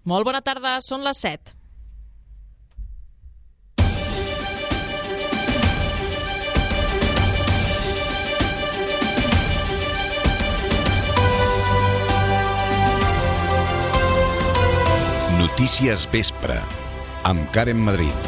Molt bona tarda, són les 7. Notícies Vespre, amb Karen Madrid.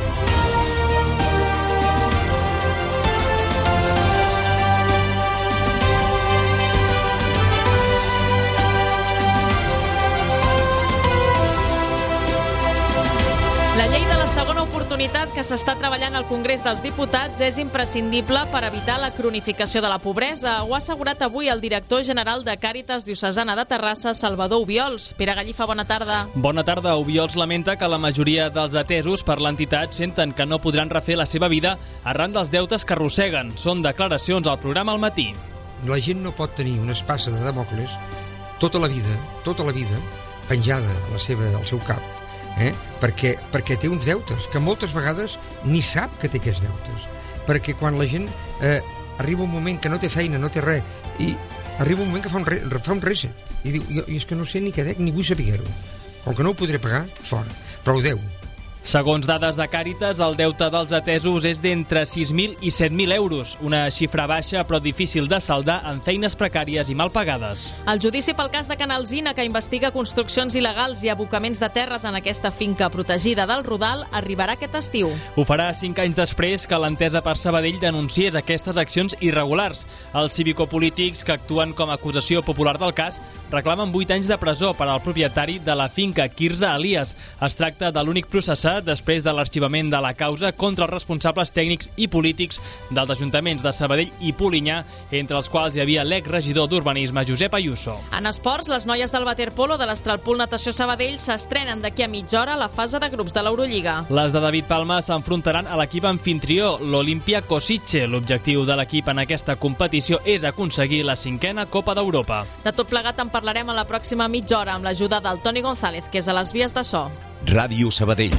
La llei de la segona oportunitat que s'està treballant al Congrés dels Diputats és imprescindible per evitar la cronificació de la pobresa. Ho ha assegurat avui el director general de Càritas Diocesana de Terrassa, Salvador Obiols. Pere Gallifa, bona tarda. Bona tarda. Obiols lamenta que la majoria dels atesos per l'entitat senten que no podran refer la seva vida arran dels deutes que arrosseguen. Són declaracions al programa Al matí. La gent no pot tenir una espasa de Dàmocles tota la vida, penjada al seu cap, perquè té uns deutes que moltes vegades ni sap que té aquests deutes, perquè quan la gent arriba un moment que no té feina, no té res, i arriba un moment que fa un reset i diu, jo és que no sé ni què dec ni vull saber-ho, com que no ho podré pagar, fora, però ho deu. Segons dades de Càritas, el deute dels atesos és d'entre 6.000 i 7.000 euros, una xifra baixa però difícil de saldar en feines precàries i mal pagades. El judici pel cas de Can Alsina, que investiga construccions il·legals i abocaments de terres en aquesta finca protegida del Rodal, arribarà aquest estiu. Ho farà 5 anys després que l'Entesa per Sabadell denunciés aquestes accions irregulars. Els cívicopolítics que actuen com a acusació popular del cas reclamen 8 anys de presó per al propietari de la finca, Quirze Elias. Es tracta de l'únic processat després de l'arxivament de la causa contra els responsables tècnics i polítics dels ajuntaments de Sabadell i Polinyà, entre els quals hi havia l'exregidor d'Urbanisme, Josep Ayuso. En esports, les noies del waterpolo de l'Estralpool Natació Sabadell s'estrenen d'aquí a mitja hora a la fase de grups de l'Eurolliga. Les de David Palma s'enfrontaran a l'equip anfitrió, l'Olimpia Kosice. L'objectiu de l'equip en aquesta competició és aconseguir la 5a Copa d'Europa. De tot plegat en parlarem a la pròxima mitja hora amb l'ajuda del Toni González, que és a les vies de so. Ràdio Sabadell.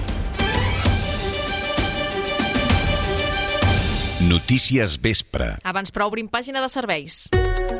Notícies Vespre. Abans però obrim pàgina de serveis.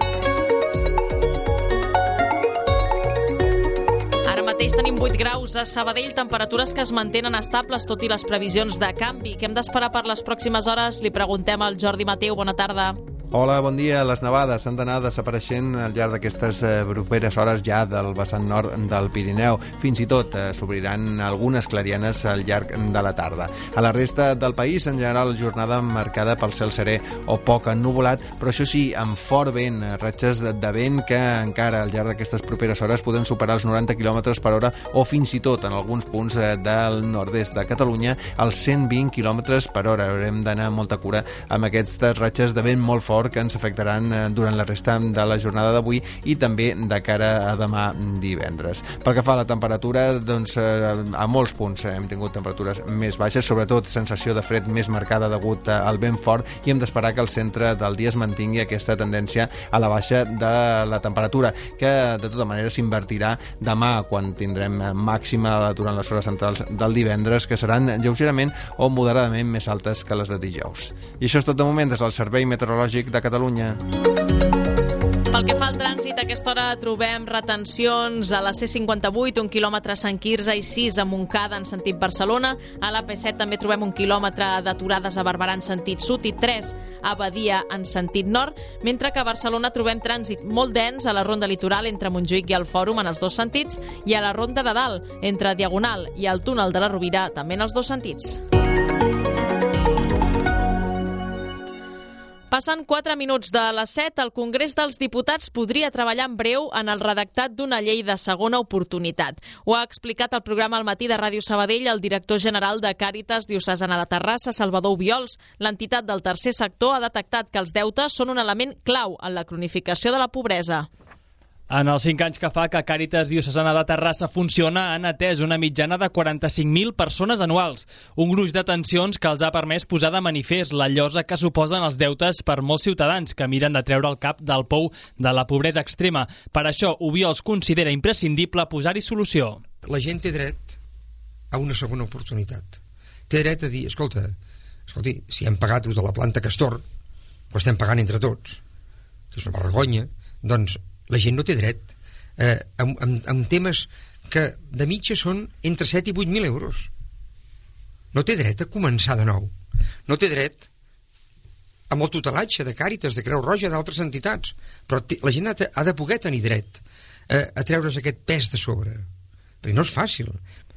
Ara mateix tenim 8 graus a Sabadell, temperatures que es mantenen estables tot i les previsions de canvi. Què hem d'esperar per les pròximes hores? Li preguntem al Jordi Mateu. Bona tarda. Hola, bon dia. Les nevades han d'anar desapareixent al llarg d'aquestes properes hores ja del vessant nord del Pirineu. Fins i tot s'obriran algunes clarianes al llarg de la tarda. A la resta del país, en general, jornada marcada pel cel serè o poc ennuvolat, però això sí, amb fort vent, ratxes de vent que encara al llarg d'aquestes properes hores poden superar els 90 km per hora o fins i tot en alguns punts del nord-est de Catalunya els 120 km per hora. Haurem d'anar amb molta cura amb aquestes ratxes de vent molt fort que ens afectaran durant la resta de la jornada d'avui i també de cara a demà divendres. Pel que fa a la temperatura, doncs a molts punts hem tingut temperatures més baixes, sobretot sensació de fred més marcada degut al vent fort, i hem d'esperar que al centre del dia es mantingui aquesta tendència a la baixa de la temperatura, que de tota manera s'invertirà demà quan tindrem màxima durant les hores centrals del divendres, que seran lleugerament o moderadament més altes que les de dijous. I això és tot de moment des del Servei Meteorològic de Catalunya. Pel que fa al trànsit, a aquesta hora trobem retencions a la C58, 1 quilòmetre a Sant Quirze i 6 a Montcada en sentit Barcelona. A l'AP7 també trobem 1 quilòmetre d'aturades a Barberà en sentit sud i 3 a Badia en sentit nord, mentre que a Barcelona trobem trànsit molt dens a la ronda litoral entre Montjuïc i el Fòrum en els dos sentits i a la ronda de dalt entre Diagonal i el túnel de la Rovira també en els dos sentits. Passen 4 minuts de les 7. El Congrés dels Diputats podria treballar en breu en el redactat d'una llei de segona oportunitat. Ho ha explicat al programa Al matí de Ràdio Sabadell el director general de Càritas Diocesana de Terrassa, Salvador Obiols. L'entitat del tercer sector ha detectat que els deutes són un element clau en la cronificació de la pobresa. En els 5 anys que fa que Càritas Diocesana de Terrassa funciona, han atès una mitjana de 45.000 persones anuals, un gruix d'atencions que els ha permès posar de manifest la llosa que suposen els deutes per molts ciutadans que miren de treure el cap del pou de la pobresa extrema. Per això, Obiols considera imprescindible posar-hi solució. La gent té dret a una segona oportunitat. Té dret a dir, escolti, si hem pagat de la planta Castor, ho estem pagant entre tots, que és una vergonya, doncs la gent no té dret en temes que de mitja són entre 7 i 8.000 euros. No té dret a començar de nou. No té dret amb el tutelatge de Càritas, de Creu Roja, d'altres entitats. Però la gent ha de poder tenir dret a treure's aquest pes de sobre. Perquè no és fàcil.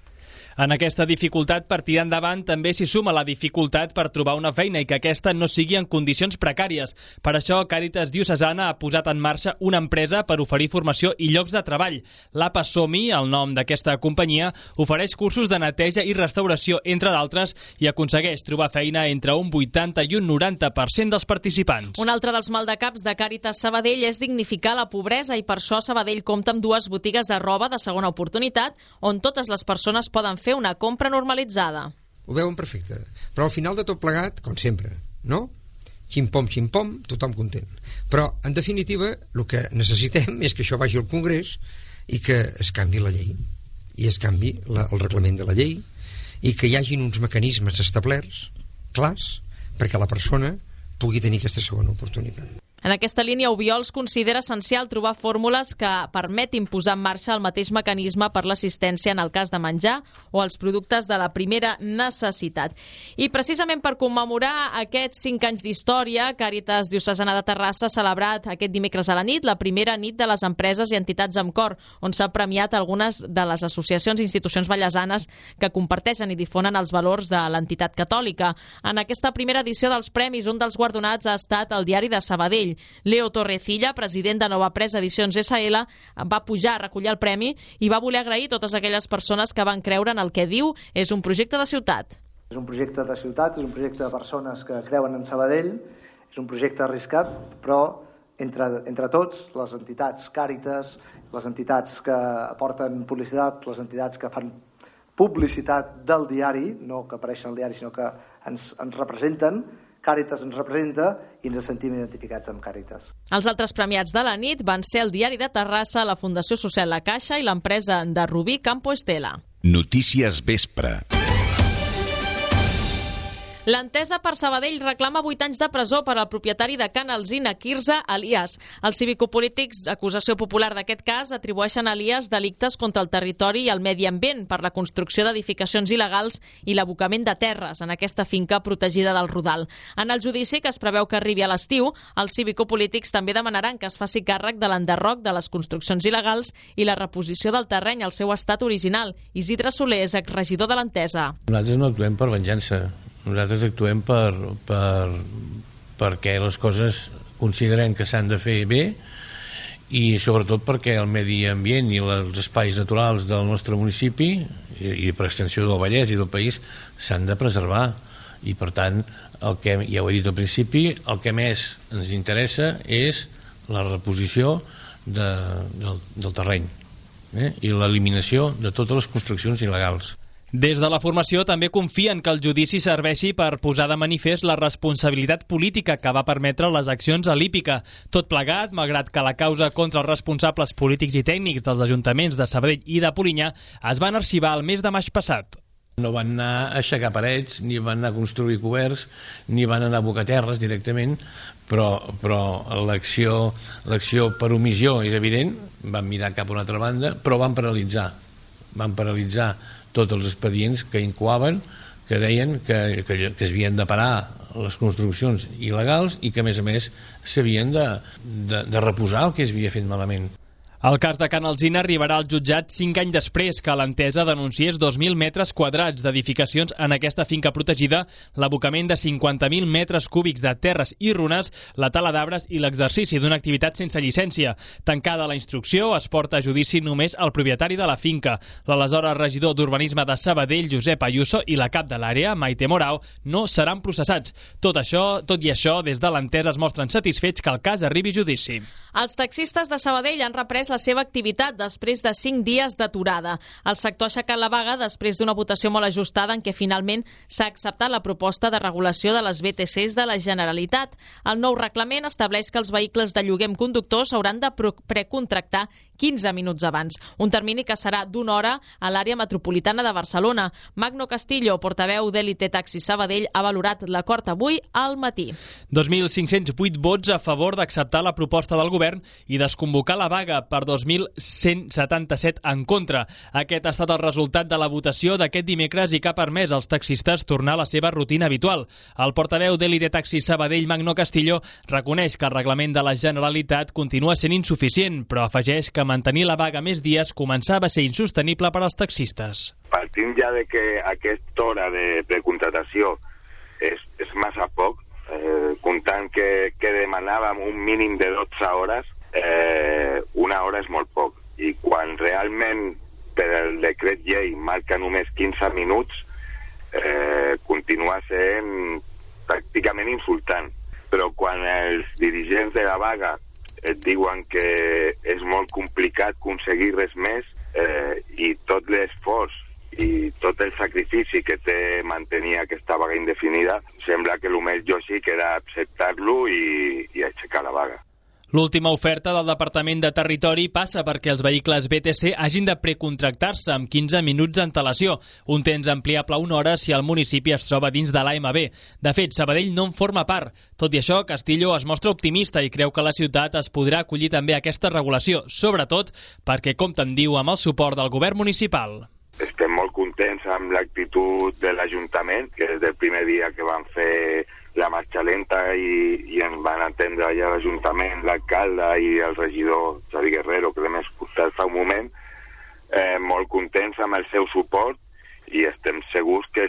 En aquesta dificultat per tirar endavant també s'hi suma la dificultat per trobar una feina i que aquesta no sigui en condicions precàries. Per això, Càritas Diocesana ha posat en marxa una empresa per oferir formació i llocs de treball. L'APA Som-hi, el nom d'aquesta companyia, ofereix cursos de neteja i restauració, entre d'altres, i aconsegueix trobar feina entre un 80 i un 90% dels participants. Un altre dels maldecaps de Càritas Sabadell és dignificar la pobresa i per això Sabadell compta amb 2 botigues de roba de segona oportunitat on totes les persones poden fer una compra normalitzada. Ho veuen perfecte. Però al final de tot plegat, com sempre, no? Ximpom, ximpom, tothom content. Però, en definitiva, el que necessitem és que això vagi al Congrés i que es canvi la llei. I es canvi el reglament de la llei i que hi hagin uns mecanismes establerts, clars, perquè la persona pugui tenir aquesta segona oportunitat. En aquesta línia, Obiols considera essencial trobar fórmules que permetin posar en marxa el mateix mecanisme per l'assistència en el cas de menjar o els productes de la primera necessitat. I precisament per commemorar aquests 5 anys d'història, Càritas Diocesana de Terrassa ha celebrat aquest dimecres a la nit la primera nit de les empreses i entitats amb cor, on s'ha premiat algunes de les associacions i institucions vallesanes que comparteixen i difonen els valors de l'entitat catòlica. En aquesta primera edició dels premis, un dels guardonats ha estat el Diari de Sabadell. Leo Torrecilla, president de Nova Presa Edicions SL, va pujar a recollir el premi i va voler agrair totes aquelles persones que van creure en el que diu és un projecte de ciutat. És un projecte de ciutat, és un projecte de persones que creuen en Sabadell, és un projecte arriscat, però entre tots, les entitats Càritas, les entitats que aporten publicitat, les entitats que fan publicitat del diari, no que apareixen al diari, sinó que ens representen, Càritas ens representa i ens sentim identificats amb Càritas. Els altres premiats de la nit van ser el Diari de Terrassa, la Fundació Social La Caixa i l'empresa de Rubí Campo Estela. Notícies Vespre. L'Entesa per Sabadell reclama 8 anys de presó per al propietari de Can Alzina, Quirze Elias. Els cívicopolítics d'acusació popular d'aquest cas atribueixen a Elias delictes contra el territori i el medi ambient per la construcció d'edificacions il·legals i l'abocament de terres en aquesta finca protegida del Rodal. En el judici, que es preveu que arribi a l'estiu, els cívicopolítics també demanaran que es faci càrrec de l'enderroc de les construccions il·legals i la reposició del terreny al seu estat original. Isidre Soler és exregidor de l'Entesa. Nosaltres no actuem per venjança. Nosaltres actuem perquè les coses considerem que s'han de fer bé i sobretot perquè el medi ambient i els espais naturals del nostre municipi i per extensió del Vallès i del país s'han de preservar i per tant, ja ho he dit al principi, el que més ens interessa és la reposició del terreny i l'eliminació de totes les construccions il·legals. Des de la formació també confien que el judici serveixi per posar de manifest la responsabilitat política que va permetre les accions a l'hípica. Tot plegat, malgrat que la causa contra els responsables polítics i tècnics dels ajuntaments de Sabadell i de Polinyà es van arxivar el mes de maig passat. No van anar a aixecar parets, ni van anar a construir coberts, ni van anar a abocar terres directament, però l'acció per omissió és evident, van mirar cap a una altra banda, però van paralitzar tots els expedients que incoaven, que deien que es havien de parar les construccions il·legals i que, a més, s'havien de reposar el que es havia fet malament. El cas de Can Alzina arribarà al jutjat 5 anys després que l'Entesa denunciés 2.000 metres quadrats d'edificacions en aquesta finca protegida, l'abocament de 50.000 metres cúbics de terres i runes, la tala d'arbres i l'exercici d'una activitat sense llicència. Tancada la instrucció, es porta a judici només el propietari de la finca. L'aleshores regidor d'Urbanisme de Sabadell, Josep Ayuso, i la cap de l'àrea, Maite Morao, no seran processats. Tot i això, des de l'Entesa es mostren satisfets que el cas arribi a judici. Els taxistes de Sabadell han reprès la seva activitat després de 5 dies d'aturada. El sector ha aixecat la vaga després d'una votació molt ajustada en què finalment s'ha acceptat la proposta de regulació de les VTCs de la Generalitat. El nou reglament estableix que els vehicles de lloguer amb conductors hauran de precontractar 15 minuts abans. Un termini que serà d'1 hora a l'àrea metropolitana de Barcelona. Magno Castillo, portaveu d'Elite Taxi Sabadell, ha valorat l'acord avui al matí. 2.508 vots a favor d'acceptar la proposta del govern i desconvocar la vaga per 2.177 en contra. Aquest ha estat el resultat de la votació d'aquest dimecres i que ha permès als taxistes tornar a la seva rutina habitual. El portaveu d'Elite Taxi Sabadell, Magno Castillo, reconeix que el reglament de la Generalitat continua sent insuficient, però afegeix que mantenir la vaga més dies començava a ser insostenible per als taxistes. Partint ja de que aquesta hora de contratació és massa poc, comptant que demanàvem un mínim de 12 hores, una hora és molt poc. I quan realment per el decret llei marca només 15 minuts, continua sent pràcticament insultant. Però quan els dirigents de la vaga et diuen que és molt complicat aconseguir res més, i tot l'esforç i tot el sacrifici que té mantenir aquesta vaga indefinida, sembla que el més lògic era acceptar-lo i aixecar la vaga. L'última oferta del Departament de Territori passa perquè els vehicles BTC hagin de precontractar-se amb 15 minuts d'antelació, un temps ampliable a 1 hora si el municipi es troba dins de l'AMB. De fet, Sabadell no en forma part. Tot i això, Castillo es mostra optimista i creu que la ciutat es podrà acollir també a aquesta regulació, sobretot perquè compta, diu, amb el suport del govern municipal. Estem molt contents amb l'actitud de l'Ajuntament, que des del primer dia que van fer la marxa lenta i ens van atendre allà a l'Ajuntament, l'alcalde i el regidor Xavi Guerrero, que l'hem escoltat fa un moment, molt contents amb el seu suport, i estem segurs que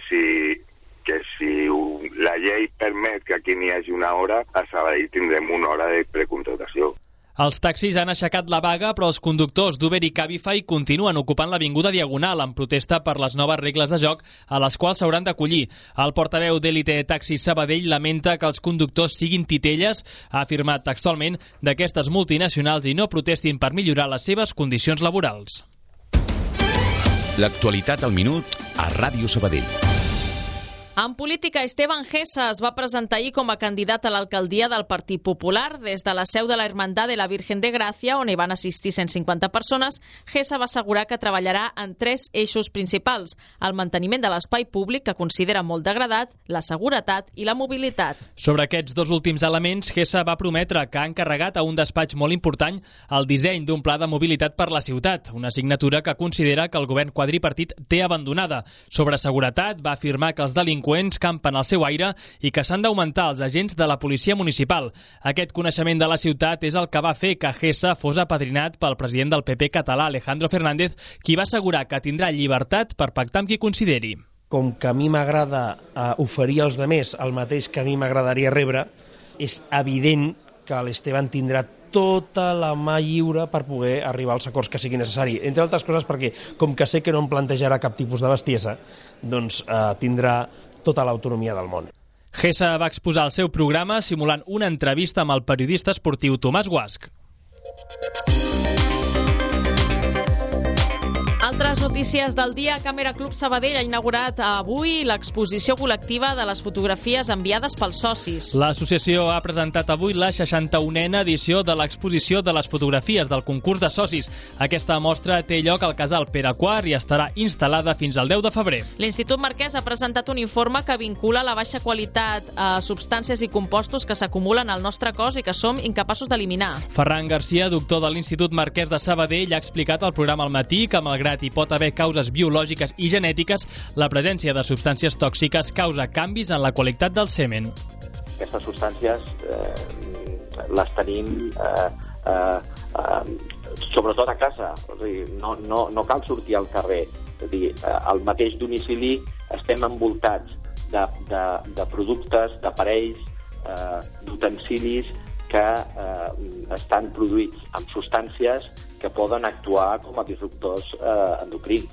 si la llei permet que aquí n'hi hagi 1 hora, a Sabadell tindrem 1 hora de precontratació. Els taxis han aixecat la vaga, però els conductors d'Uber i Cabify continuen ocupant l'Avinguda Diagonal en protesta per les noves regles de joc a les quals s'hauran d'acollir. El portaveu d'Elite Taxi Sabadell lamenta que els conductors siguin titelles, ha afirmat textualment, d'aquestes multinacionals i no protestin per millorar les seves condicions laborals. L'actualitat al minut a Ràdio Sabadell. En política, Esteban Gessa es va presentar ahir com a candidat a l'alcaldia del Partit Popular. Des de la seu de la Hermandad de la Virgen de Gràcia, on hi van assistir 150 persones, Gessa va assegurar que treballarà en 3 eixos principals: el manteniment de l'espai públic, que considera molt degradat, la seguretat i la mobilitat. Sobre aquests 2 últims elements, Gessa va prometre que ha encarregat a un despatx molt important el disseny d'un pla de mobilitat per la ciutat, una assignatura que considera que el govern quadripartit té abandonada. Sobre seguretat, va afirmar que els delinqüents campen al seu aire i que s'han d'augmentar els agents de la policia municipal. Aquest coneixement de la ciutat és el que va fer que Gessa fos apadrinat pel president del PP català, Alejandro Fernández, qui va assegurar que tindrà llibertat per pactar amb qui consideri. Com que a mi m'agrada oferir als altres el mateix que a mi m'agradaria rebre, és evident que l'Esteban tindrà tota la mà lliure per poder arribar als acords que sigui necessari. Entre altres coses perquè, com que sé que no em plantejarà cap tipus de bestiesa, doncs tindrà tota l'autonomia del món. Gessa va exposar el seu programa simulant una entrevista amb el periodista esportiu Tomàs Guasch. Altres notícies del dia. Càmera Club Sabadell ha inaugurat avui l'exposició col·lectiva de les fotografies enviades pels socis. L'associació ha presentat avui la 61a edició de l'exposició de les fotografies del concurs de socis. Aquesta mostra té lloc al casal Pere IV i estarà instal·lada fins al 10 de febrer. L'Institut Marquès ha presentat un informe que vincula la baixa qualitat a substàncies i compostos que s'acumulen al nostre cos i que som incapaços d'eliminar. Ferran Garcia, doctor de l'Institut Marquès de Sabadell, ha explicat al programa al matí que, malgrat hi pot haver causes biològiques i genètiques, la presència de substàncies tòxiques causa canvis en la qualitat del semen. Aquestes substàncies les tenim sobretot a casa, és a dir, no cal sortir al carrer. És a dir, al mateix domicili estem envoltats de productes, d'aparells, d'utensilis que estan produïts amb substàncies que poden actuar com a disruptors endocrins.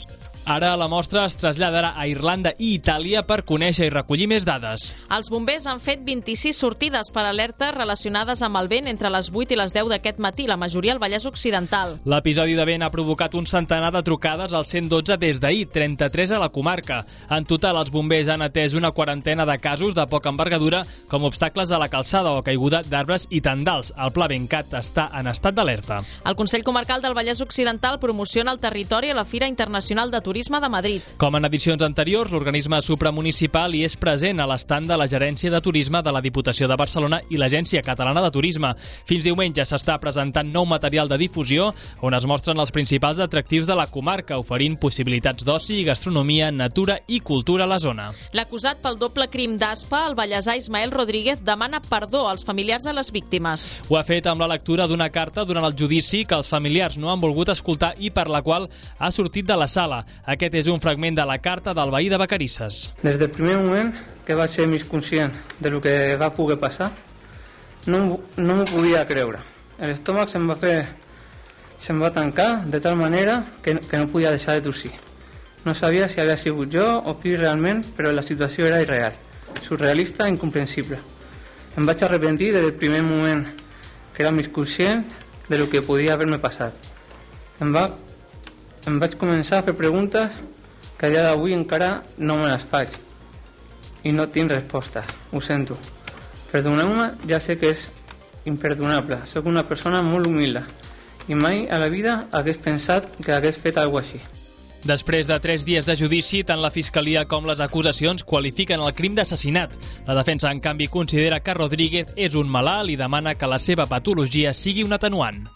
Ara la mostra es traslladarà a Irlanda i Itàlia per conèixer i recollir més dades. Els bombers han fet 26 sortides per alertes relacionades amb el vent entre les 8 i les 10 d'aquest matí, la majoria al Vallès Occidental. L'episodi de vent ha provocat un centenar de trucades al 112 des d'ahir, 33 a la comarca. En total, els bombers han atès una quarantena de casos de poca envergadura, com obstacles a la calçada o caiguda d'arbres i tendals. El Pla Bencat està en estat d'alerta. El Consell Comarcal del Vallès Occidental promociona el territori a la Fira Internacional de Turisme de Madrid. Com en edicions anteriors, l'organisme supramunicipal hi és present a l'estand de la Gerència de Turisme de la Diputació de Barcelona i l'Agència Catalana de Turisme. Fins diumenge s'està presentant nou material de difusió on es mostren els principals atractius de la comarca, oferint possibilitats d'oci, gastronomia, natura i cultura a la zona. L'acusat pel doble crim d'Aspa, el vallesà Ismael Rodríguez, demana perdó als familiars de les víctimes. Ho ha fet amb la lectura d'una carta durant el judici que els familiars no han volgut escoltar i per la qual ha sortit de la sala. Aquest és un fragment de la carta del veí de Vacarisses. Des del primer moment que vaig ser més conscient de lo que va poder passar, no m'ho podia creure. L'estómac se'm va tancar de tal manera que no podia deixar de tossir. No sabia si havia sigut jo o qui realment, però la situació era irreal, surrealista i incomprensible. Em vaig arrepentir des del primer moment que era més conscient de lo que podia haver-me passat. Em vaig començar a fer preguntes que a dia d'avui encara no me les faig i no tinc resposta, ho sento. Perdoneu-me, ja sé que és imperdonable, soc una persona molt humil i mai a la vida hagués pensat que hagués fet alguna cosa així. Després de 3 dies de judici, tant la Fiscalia com les acusacions qualifiquen el crim d'assassinat. La defensa, en canvi, considera que Rodríguez és un malalt i demana que la seva patologia sigui un atenuant.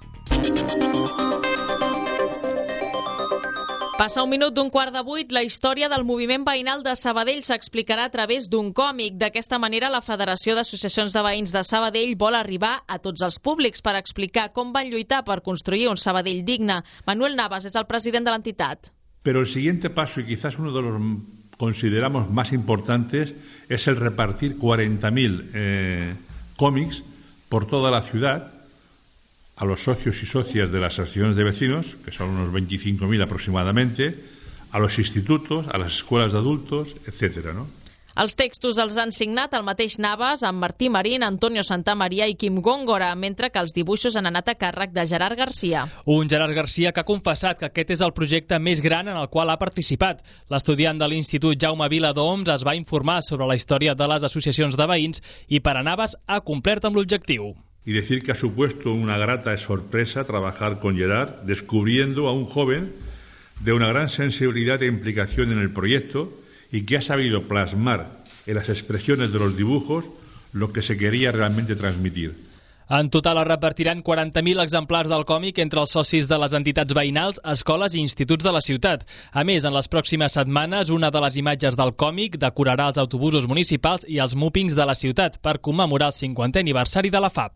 Passa 1 minut d'un 7:15, la història del moviment veïnal de Sabadell s'explicarà a través d'un còmic. D'aquesta manera, la Federació d'Associacions de Veïns de Sabadell vol arribar a tots els públics per explicar com van lluitar per construir un Sabadell digne. Manuel Navas és el president de l'entitat. Pero el siguiente paso, y quizás uno de los consideramos más importantes, es el repartir 40.000 cómics por toda la ciudad a los socios y socias de las asociaciones de vecinos, que son unos 25.000 aproximadamente, a los institutos, a las escuelas de adultos, etcétera, ¿no? Els textos els han signat el mateix Navas, amb Martí Marín, Antonio Santamaría i Quim Góngora, mentre que els dibuixos han anat a càrrec de Gerard Garcia. Un Gerard Garcia que ha confessat que aquest és el projecte més gran en el qual ha participat. L'estudiant de l'Institut Jaume Vila d'Oms es va informar sobre la història de les associacions de veïns i per a Navas ha complert amb l'objectiu. Y decir que ha supuesto una grata sorpresa trabajar con Gerard, descubriendo a un joven de una gran sensibilidad e implicación en el proyecto y que ha sabido plasmar en las expresiones de los dibujos lo que se quería realmente transmitir. En total es repartiran 40.000 exemplars del còmic entre els socis de les entitats veïnals, escoles i instituts de la ciutat. A més, en les pròximes setmanes, una de les imatges del còmic decorarà els autobusos municipals i els mòpings de la ciutat per commemorar el 50è aniversari de la FAP.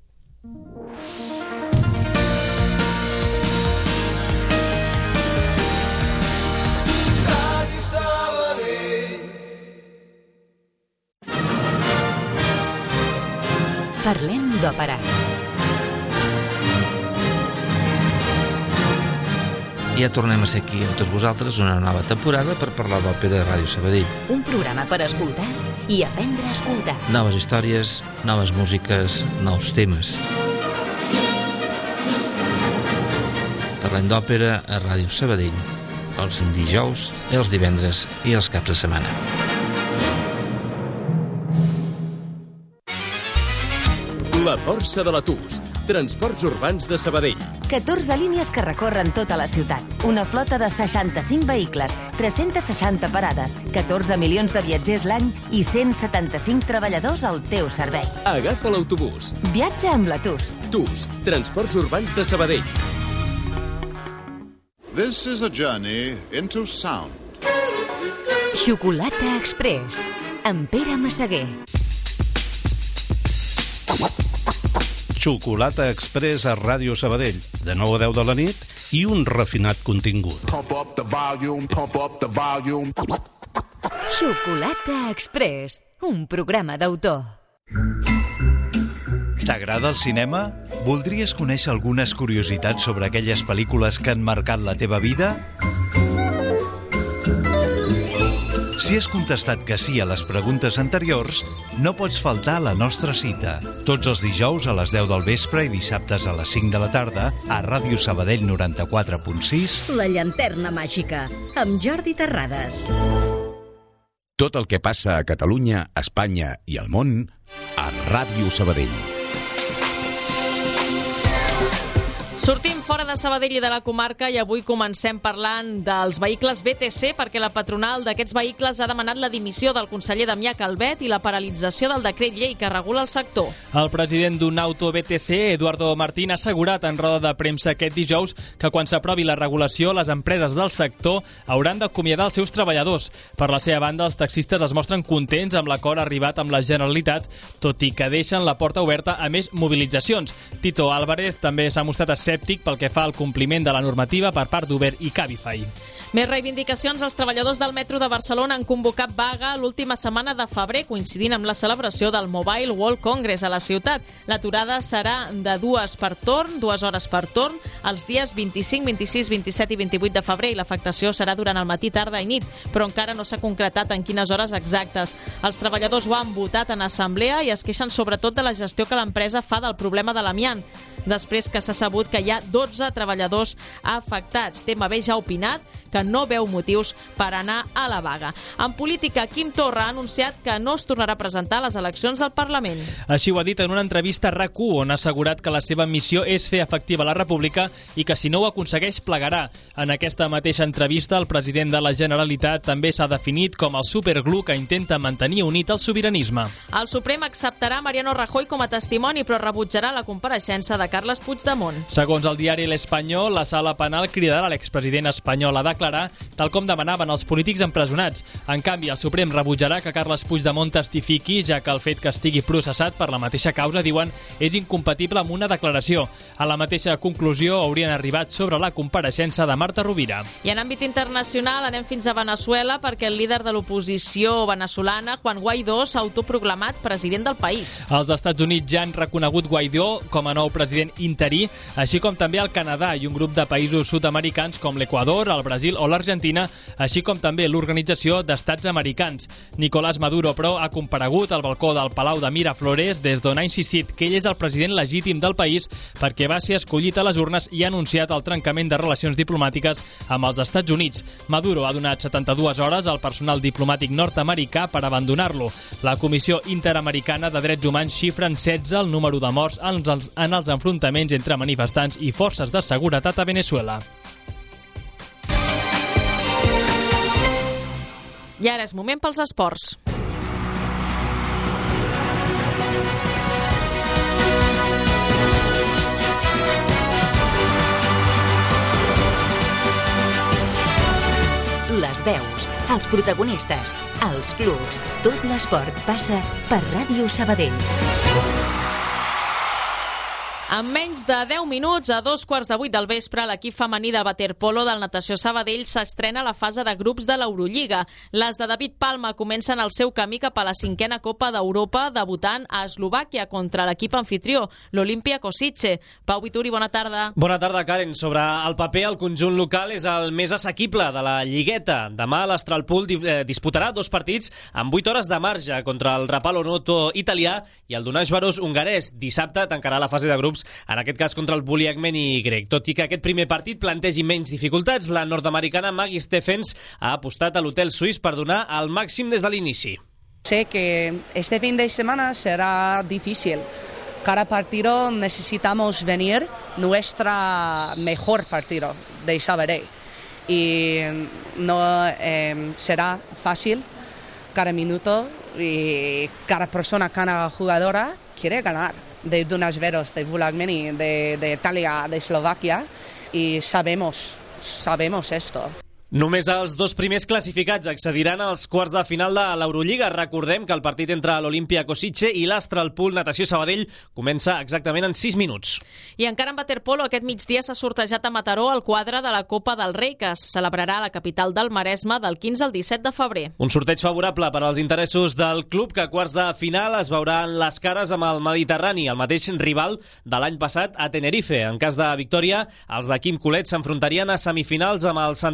Parlem d'òpera. Ja tornem a ser aquí amb tots vosaltres una nova temporada per parlar d'òpera a Ràdio Sabadell. Un programa per escoltar i aprendre a escoltar. Noves històries, noves músiques, nous temes. Parlem d'òpera a Ràdio Sabadell els dijous, els divendres i els caps de setmana. La força de la TUS. Transports urbans de Sabadell. 14 línies que recorren tota la ciutat. Una flota de 65 vehicles, 360 parades, 14 milions de viatgers l'any i 175 treballadors al teu servei. Agafa l'autobús. Viatja amb la TUS. TUS. Transports urbans de Sabadell. This is a journey into sound. Xocolata Express, amb Pere Massaguer. Xocolata Express a Ràdio Sabadell, de 9 a 10 de la nit i un refinat contingut. Xocolata Express, un programa d'autor. T'agrada el cinema? Voldries conèixer algunes curiositats sobre aquelles pel·lícules que han marcat la teva vida? Si has contestat que sí a les preguntes anteriors, no pots faltar a la nostra cita. Tots els dijous a les 10 del vespre i dissabtes a les 5 de la tarda a Ràdio Sabadell 94.6. La llanterna màgica, amb Jordi Terrades. Tot el que passa a Catalunya, Espanya i al món a Ràdio Sabadell. Sortim fora de Sabadell i de la comarca i avui comencem parlant dels vehicles BTC perquè la patronal d'aquests vehicles ha demanat la dimissió del conseller Damià Calvet i la paralització del decret llei que regula el sector. El president d'un auto BTC, Eduardo Martín, ha assegurat en roda de premsa aquest dijous que quan s'aprovi la regulació, les empreses del sector hauran d'acomiadar els seus treballadors. Per la seva banda, els taxistes es mostren contents amb l'acord arribat amb la Generalitat, tot i que deixen la porta oberta a més mobilitzacions. Tito Álvarez també s'ha mostrat escèptic pel que fa al compliment de la normativa per part d'Uber i Cabify. Més reivindicacions. Els treballadors del metro de Barcelona han convocat vaga l'última setmana de febrer, coincidint amb la celebració del Mobile World Congress a la ciutat. L'aturada serà de 2 hores per torn, els dies 25, 26, 27 i 28 de febrer, i l'afectació serà durant el matí, tarda i nit, però encara no s'ha concretat en quines hores exactes. Els treballadors ho han votat en assemblea i es queixen sobretot de la gestió que l'empresa fa del problema de l'amiant, després que s'ha sabut que hi ha 12 treballadors afectats. TMB ja ha opinat que no veu motius per anar a la vaga. En política, Quim Torra ha anunciat que no es tornarà a presentar a les eleccions del Parlament. Així ho ha dit en una entrevista a RAC1, on ha assegurat que la seva missió és fer efectiva la República i que si no ho aconsegueix plegarà. En aquesta mateixa entrevista, el president de la Generalitat també s'ha definit com el superglú que intenta mantenir unit el sobiranisme. El Suprem acceptarà Mariano Rajoy com a testimoni, però rebutjarà la compareixença de Carles Puigdemont. Segons el diari L'Espanyol, la sala penal cridarà l'expresident espanyol a declarar, tal com demanaven els polítics empresonats. En canvi, el Suprem rebutjarà que Carles Puigdemont testifiqui, ja que el fet que estigui processat per la mateixa causa, diuen, és incompatible amb una declaració. A la mateixa conclusió haurien arribat sobre la compareixença de Marta Rovira. I en àmbit internacional anem fins a Veneçuela perquè el líder de l'oposició venezolana, Juan Guaidó, s'ha autoproclamat president del país. Els Estats Units ja han reconegut Guaidó com a nou president interí, així com també el Canadà i un grup de països sud-americans com l'Equador, el Brasil o l'Argentina, així com també l'Organització d'Estats Americans. Nicolás Maduro, però, ha comparegut al balcó del Palau de Miraflores des d'on ha insistit que ell és el president legítim del país perquè va ser escollit a les urnes i ha anunciat el trencament de relacions diplomàtiques amb els Estats Units. Maduro ha donat 72 hores al personal diplomàtic nord-americà per abandonar-lo. La Comissió Interamericana de Drets Humans xifra en 16 el número de morts en els enfrontaments entre manifestants i forces de seguretat a Veneçuela. I ara és moment pels esports. Les veus, els protagonistes, els clubs, tot l'esport passa per Ràdio Sabadell. En menys de 10 minuts, a 7:15 del vespre, l'equip femení de waterpolo del Natació Sabadell s'estrena a la fase de grups de l'Eurolliga. Les de David Palma comencen el seu camí cap a la 5a Copa d'Europa, debutant a Eslovàquia contra l'equip anfitrió, l'Olimpia Kosice. Pau Vituri, bona tarda. Bona tarda, Karen. Sobre el paper, el conjunt local és el més assequible de la Lligueta. Demà l'Astralpool disputarà 2 partits amb 8 hores de marge contra el Rapallo Noto italià i el Dunaș-Varos hongarès. Dissabte tancarà la fase de grups, en aquest cas contra el Buliagmeni grec. Tot i que aquest primer partit plantegi menys dificultats, la nord-americana Maggie Stephens ha apostat a l'hotel suís per donar el màxim des de l'inici. Sé que este fin de semana será difícil. Cada partido necesitamos venir nuestro mejor partido de Sabadell. Y no será fácil cada minuto y cada persona, cada jugadora quiere ganar. De Dunaș-Varos, de Buliagmeni, de Italia, de Eslovaquia, y sabemos esto. Només els 2 primers classificats accediran als quarts de final de l'Eurolliga. Recordem que el partit entre l'Olimpia Kosice i l'Astralpool Natació Sabadell comença exactament en 6 minuts. I encara en waterpolo, aquest migdia s'ha sortejat a Mataró el quadre de la Copa del Rei, que es celebrarà a la capital del Maresme del 15 al 17 de febrer. Un sorteig favorable per als interessos del club, que a quarts de final es veuran les cares amb el Mediterrani, el mateix rival de l'any passat a Tenerife. En cas de victòria, els de Quim Colet s'enfrontarien a semifinals amb el Sant Andreu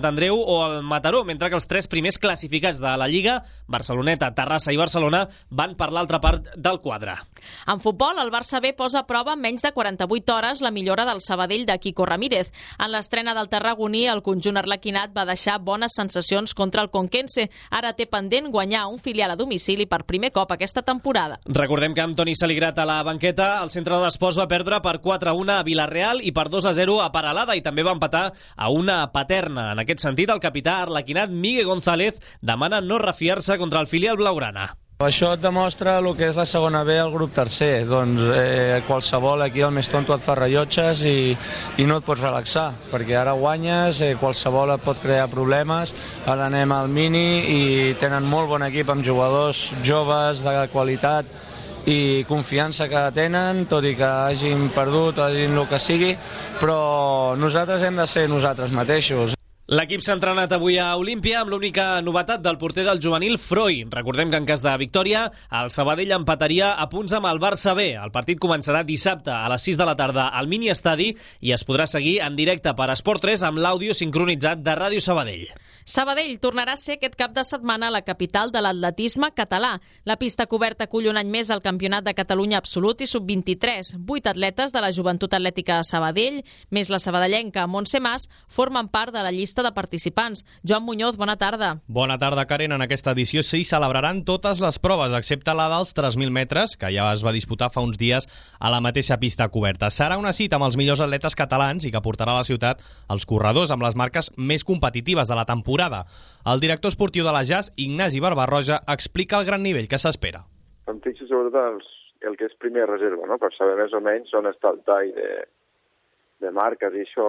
o el Mataró, mentre que els 3 primers classificats de la Lliga, Barceloneta, Terrassa i Barcelona, van per l'altra part del quadre. En futbol, el Barça B posa a prova en menys de 48 hores la millora del Sabadell de Quico Ramírez. En l'estrena del tarragoní, el conjunt arlequinat va deixar bones sensacions contra el Conquense. Ara té pendent guanyar un filial a domicili per primer cop aquesta temporada. Recordem que amb Toni Saligrat a la banqueta, el centre d'esports va perdre per 4-1 a Vilareal i per 2-0 a Paralada, i també va empatar a una Paterna. En aquest sentit, el capità arlequinat Miguel González demana no refiar-se contra el filial blaugrana. Això et demostra el que és la segona B al grup tercer. Doncs qualsevol, aquí el més tonto et fa rellotges i no et pots relaxar, perquè ara guanyes, qualsevol et pot crear problemes. Ara anem al mini i tenen molt bon equip amb jugadors joves de qualitat i confiança que tenen, tot i que hagin perdut o hagin el que sigui, però nosaltres hem de ser nosaltres mateixos. L'equip s'ha entrenat avui a Olímpia amb l'única novetat del porter del juvenil Froi. Recordem que en cas de victòria, el Sabadell empataria a punts amb el Barça B. El partit començarà dissabte a les 6 de la tarda al mini estadi i es podrà seguir en directe per Esport 3 amb l'àudio sincronitzat de Ràdio Sabadell. Sabadell tornarà a ser aquest cap de setmana la capital de l'atletisme català. La pista coberta acull un any més el Campionat de Catalunya Absolut i Sub-23. 8 atletes de la Joventut Atlètica de Sabadell, més la sabadellenca Montse Mas, formen part de la llista de participants. Joan Muñoz, bona tarda. Bona tarda, Karen. En aquesta edició s'hi celebraran totes les proves, excepte la dels 3.000 metres, que ja es va disputar fa uns dies a la mateixa pista coberta. Serà una cita amb els millors atletes catalans i que portarà a la ciutat els corredors amb les marques més competitives de la temporada. El director esportiu de la Jazz, Ignasi Barbarroja, explica el gran nivell que s'espera. Em fixo sobretot el que és primer reserva, no? Per saber més o menys on està el tall de marques i això,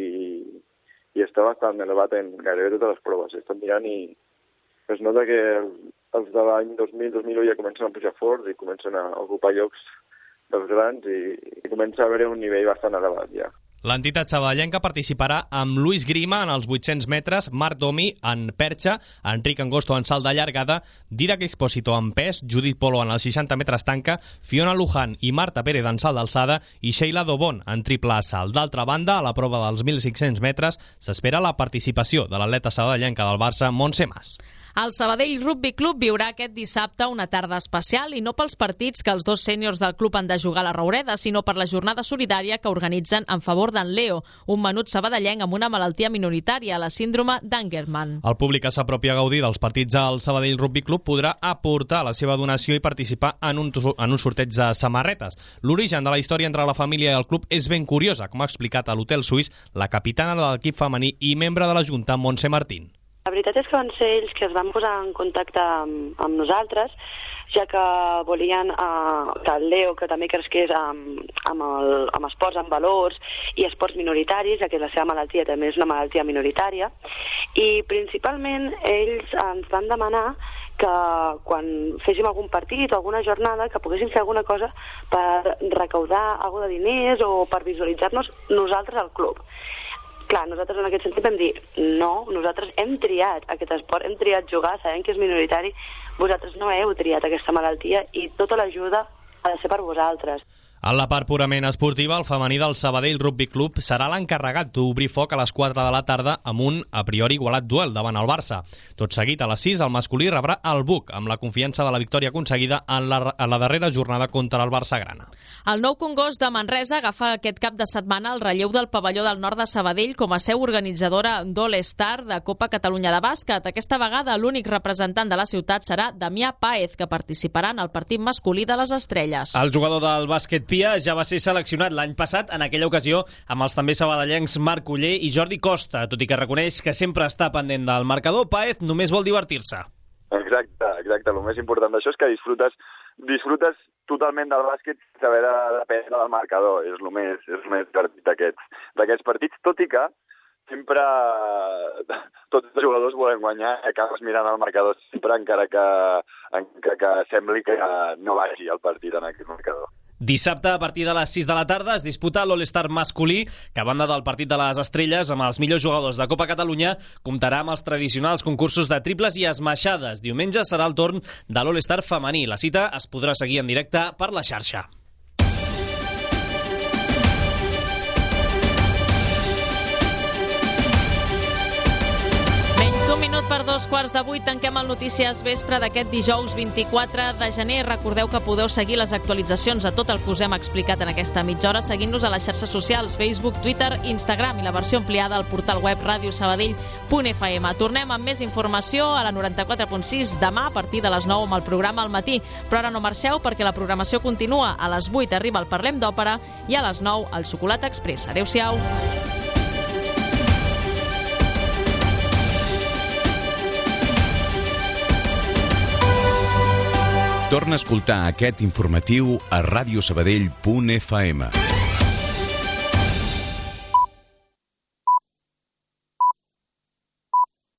i està bastant elevat en gairebé totes les proves. Estan mirant i es nota que els de l'any 2000-2001 ja comencen a pujar forts i comencen a ocupar llocs dels grans i comença a haver un nivell bastant elevat ja. L'entitat sabadellenca participarà amb Luis Grima en els 800 metres, Marc Domi en perxa, Enric Angosto en salt de llargada, Didac Expósito en pes, Judit Polo en els 60 metres tanca, Fiona Luján i Marta Pérez en salt d'alçada i Sheila Dobon en triple salt. D'altra banda, a la prova dels 1.500 metres s'espera la participació de l'atleta sabadellenca del Barça, Montse Mas. El Sabadell Rugby Club viurà aquest dissabte una tarda especial i no pels partits que els dos sèniors del club han de jugar a la Roureda, sinó per la jornada solidària que organitzen en favor d'en Leo, un menut sabadellenc amb una malaltia minoritària, la síndrome d'Angerman. El públic que s'apropi a gaudir dels partits al Sabadell Rugby Club podrà aportar la seva donació i participar en un sorteig de samarretes. L'origen de la història entre la família i el club és ben curiosa, com ha explicat a l'Hotel Suís la capitana de l'equip femení i membre de la Junta, Montse Martín. La veritat és que van ser ells que es van posar en contacte amb nosaltres, ja que volien que el Leo, que també cresqués amb esports amb valors i esports minoritaris, ja que la seva malaltia també és una malaltia minoritària, i principalment ells ens van demanar que quan féssim algun partit o alguna jornada que poguéssim fer alguna cosa per recaudar alguna de diners o per visualitzar-nos nosaltres al club. Clar, nosaltres en aquest sentit vam dir no, nosaltres hem triat aquest esport, hem triat jugar, sabem que és minoritari, vosaltres no heu triat aquesta malaltia i tota l'ajuda ha de ser per vosaltres. En la part purament esportiva, el femení del Sabadell Rugby Club serà l'encarregat d'obrir foc a les 4 de la tarda amb un a priori igualat duel davant el Barça. Tot seguit, a les 6, el masculí rebrà el Buc, amb la confiança de la victòria aconseguida en la darrera jornada contra el Barça Grana. El Nou Congost de Manresa agafa aquest cap de setmana el relleu del pavelló del nord de Sabadell com a seu organitzadora d'All-Star de Copa Catalunya de Bàsquet. Aquesta vegada l'únic representant de la ciutat serà Damià Páez, que participarà en el partit masculí de les Estrelles. El jugador del bàsquet Pia ja va ser seleccionat l'any passat, en aquella ocasió amb els també sabadellencs Marc Oller i Jordi Costa. Tot i que reconeix que sempre està pendent del marcador, Páez només vol divertir-se. Exacte. El més important d'això és que disfrutes totalment del bàsquet sense haver de dependre del marcador. És el més divertit d'aquests partits, tot i que sempre tots els jugadors volen guanyar i acabes mirant el marcador sempre, encara que sembli que no vagi el partit en aquest marcador. Dissabte, a partir de les 6 de la tarda, es disputa l'All-Star masculí, que a banda del partit de les Estrelles, amb els millors jugadors de Copa Catalunya, comptarà amb els tradicionals concursos de triples i esmaixades. Diumenge serà el torn de l'All-Star femení. La cita es podrà seguir en directe per la xarxa. Un minut per 2:15, tanquem el Notícies Vespre d'aquest dijous 24 de gener. Recordeu que podeu seguir les actualitzacions de tot el que us hem explicat en aquesta mitja hora seguint-nos a les xarxes socials, Facebook, Twitter, Instagram i la versió ampliada al portal web radiosabadell.fm. Tornem amb més informació a la 94.6 demà a partir de les 9 amb el programa al matí. Però ara no marxeu perquè la programació continua. A les 8 arriba el Parlem d'Òpera i a les 9 el Xocolata Express. Adéu-siau. Torna a escoltar aquest informatiu a radiosabadell.fm.